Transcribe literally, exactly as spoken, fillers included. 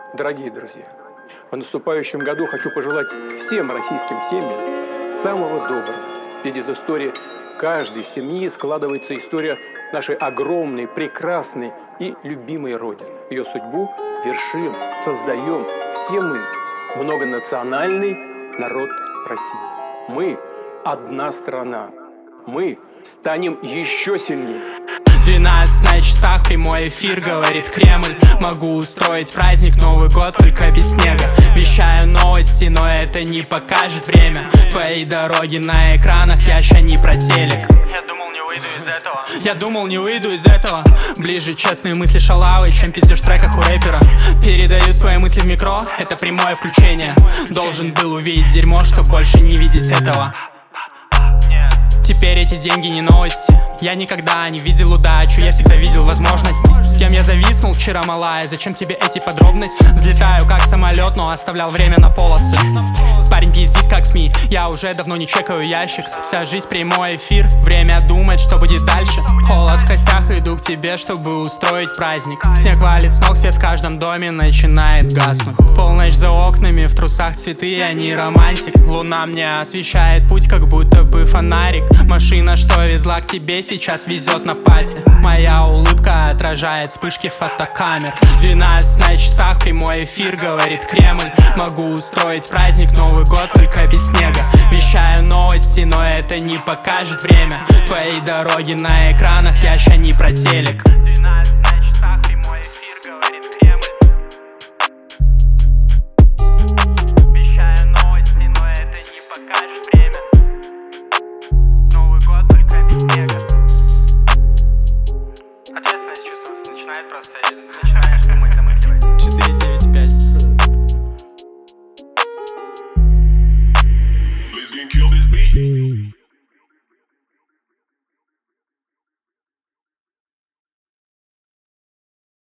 Дорогие друзья, в наступающем году хочу пожелать всем российским семьям самого доброго. Ведь из истории каждой семьи складывается история нашей огромной, прекрасной и любимой Родины. Ее судьбу вершим, создаем все мы, многонациональный народ России. Мы одна страна. Мы станем еще сильнее. двенадцать на часах, прямой эфир, говорит Кремль. Могу устроить праздник, Новый год, только без снега. Вещаю новости, но это не покажет время. Твои дороги на экранах, я ща не про телек. Я думал, не выйду из этого. Я думал, не выйду из этого. Ближе честные мысли шалавы, чем пиздешь в треках у рэпера. Передаю свои мысли в микро, это прямое включение. Должен был увидеть дерьмо, чтоб больше не видеть этого. Теперь эти деньги не новости. Я никогда не видел удачу, я всегда видел возможности. С кем я зависнул вчера, малая, зачем тебе эти подробности? Взлетаю как самолет, но оставлял время на полосы. Парень пиздит как СМИ, я уже давно не чекаю ящик. Вся жизнь прямой эфир, время думать, что будет дальше. Холод в костях, иду к тебе, чтобы устроить праздник. Снег валит с ног, свет в каждом доме начинает гаснуть. Полночь за окнами, в трусах цветы, я не романтик. Луна мне освещает путь, как будто бы фонарик. Машина, что везла к тебе, сейчас везет на пати. Моя улыбка отражает вспышки фотокамер. двенадцать на часах, прямой эфир, говорит Кремль. Могу устроить праздник, Новый год, только без снега. Вещаю новости, но это не покажет время. Твои дороги на экранах, я ща не про телек. двенадцать на часах, прямой эфир, говорит Кремль. Вещаю новости, но это не покажет время. Новый год, только без снега. Ответственность чувствуется, начинает просто, начинаешь думать, замысливать. четыре девять пять. Please can kill this beat.